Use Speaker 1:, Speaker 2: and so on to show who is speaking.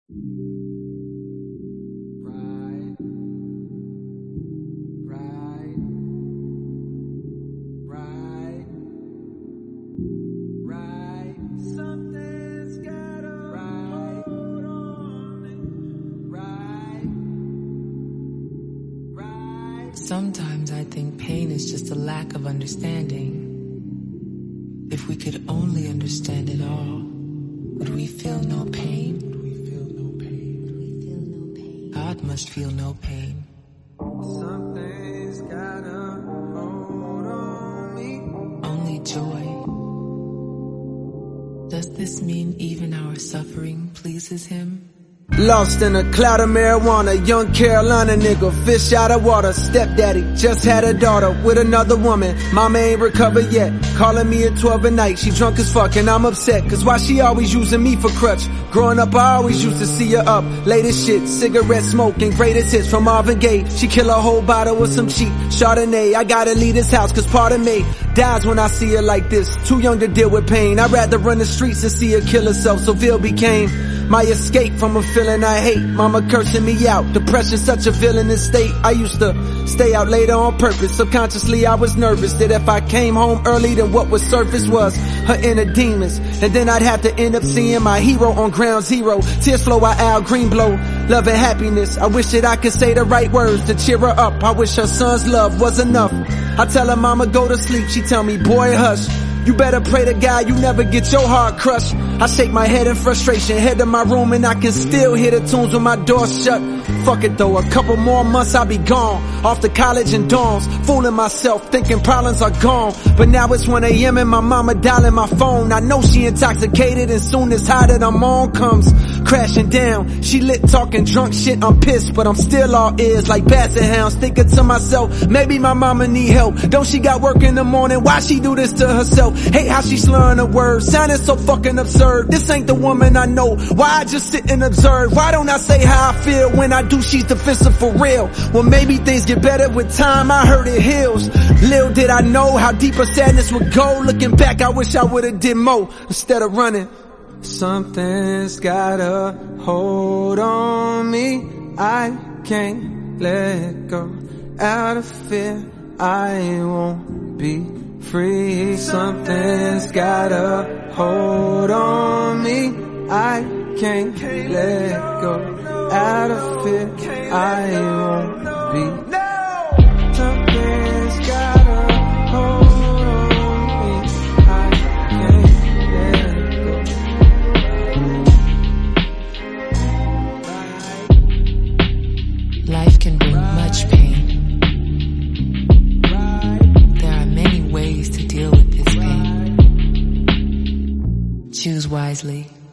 Speaker 1: Sometimes I think pain is just a lack of understanding. If we could only understand it all, would we feel no pain? God must feel no pain.
Speaker 2: Something's gotta hold on me.
Speaker 1: Only joy. Does this mean even our suffering pleases him?
Speaker 2: Lost in a cloud of marijuana, young Carolina nigga, fish out of water. Stepdaddy just had a daughter with another woman. Mama ain't recovered yet, calling me at 12 at night. She drunk as fuck and I'm upset, cause why she always using me for crutch? Growing up I always used to see her up late as shit, cigarette smoking, greatest hits from Marvin Gaye. She kill a whole bottle with some cheap Chardonnay. I gotta leave this house cause part of me dies when I see her like this. Too young to deal with pain, I'd rather run the streets and see her kill herself. So Ville became my escape from a feeling I hate. Mama cursing me out, depression such a villainous state. I used to stay out later on purpose. Subconsciously I was nervous that if I came home early, then what would surface was her inner demons. And then I'd have to end up seeing my hero on ground zero. Tears flow while Al Green blow, love and happiness. I wish that I could say the right words to cheer her up. I wish her son's love was enough. I tell her mama go to sleep, she tell me boy hush. You better pray to God you never get your heart crushed. I shake my head in frustration, head to my room and I can still hear the tunes when my door shut. Fuck it though, a couple more months I'll be gone. Off to college and dorms, fooling myself, thinking problems are gone. But now it's 1 AM and my mama dialing my phone. I know she intoxicated and soon as high that I'm on comes crashing down. She lit talking drunk shit, I'm pissed, but I'm still all ears like basset hounds. Thinking to myself, maybe my mama need help. Don't she got work in the morning, why she do this to herself? Hate how she slurring her words, sounding so fucking absurd. This ain't the woman I know, why I just sit and observe? Why don't I say how I feel when I do, she's defensive for real? Well maybe things get better with time, I heard it heals. Little did I know how deep a sadness would go. Looking back I wish I would've did more instead of running. Something's got a hold on me, I can't let go. Out of fear I won't be free. Something's got a hold on me, I can't let go. Out of fear I won't be. Something's got a hold on me, I can't let
Speaker 1: go. Life can bring much pain. There are many ways to deal with this pain. Choose wisely.